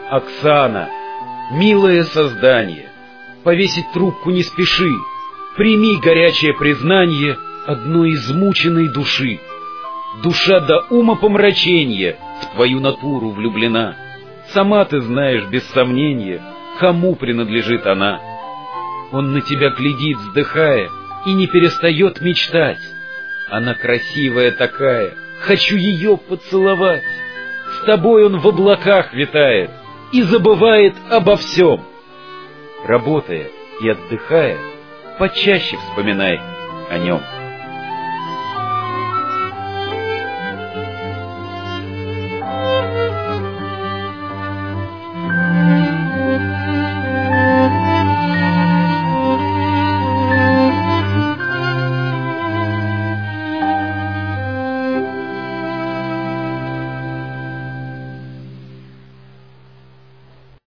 Оксана, милое создание, повесить трубку не спеши, прими горячее признание одной измученной души. Душа до умопомрачения в твою натуру влюблена. Сама ты знаешь без сомнения, кому принадлежит она. Он на тебя глядит, вздыхая, и не перестает мечтать. Она красивая такая, хочу ее поцеловать. С тобой он в облаках витает и забывает обо всем. Работая и отдыхая, почаще вспоминай о нем.